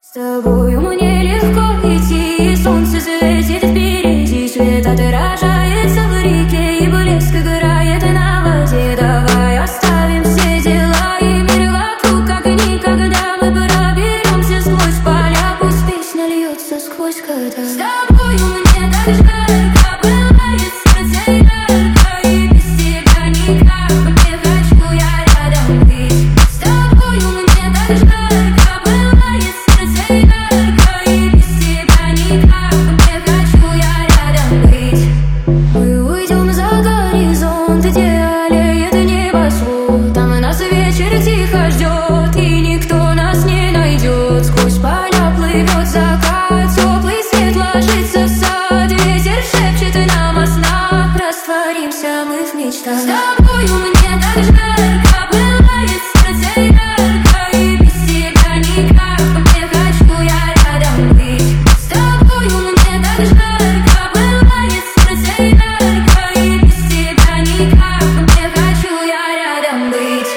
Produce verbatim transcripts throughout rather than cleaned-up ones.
С тобою мне легко идти, солнце светит впереди, свет отражается в реке, и блеск играет на воде. Давай оставим все дела и мир вокруг, как никогда. Мы проберемся сквозь поля, пусть песня льется сквозь года. С тобою мне так жарко, бывает сердце ярко, и без тебя никак. Не хочу я рядом быть. С тобою мне так жарко, бывает сердце ярко, и без тебя никак. Не хочу я рядом быть. Мы уйдем за горизонт, где аллеет небосвод. Там нас вечер тихо ждет, и никто нас не найдет. Сквозь поля плывет закат, теплый свет ложится в сад. Ветер шепчет нам о снах, растворимся мы в мечтах. С тобою мне так жарко, бывает сердце ярко, и без тебя никак. Не хочу я рядом быть. С тобою мне так жарко, бывает сердце ярко, и без тебя никак. Не хочу я рядом быть.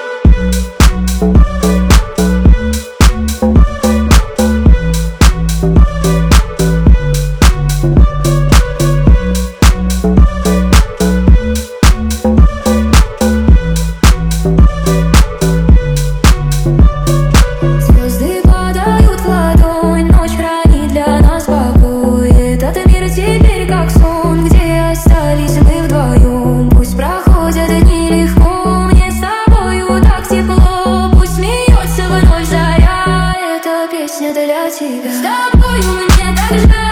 Звезды падают в ладонь, ночь хранит для нас покой. Этот мир теперь как сон, где остались мы вдвоем. Пусть проходят дни легко, мне с тобою так тепло. Пусть смеется вновь заря, эта песня для тебя. С тобою мне так жарко.